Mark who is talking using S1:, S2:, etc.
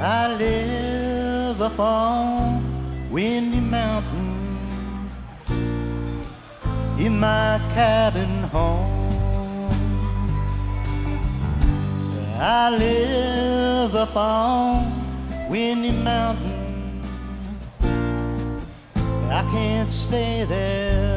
S1: I live up on Windy Mountain in my cabin home. I live up on Windy Mountain. I can't stay there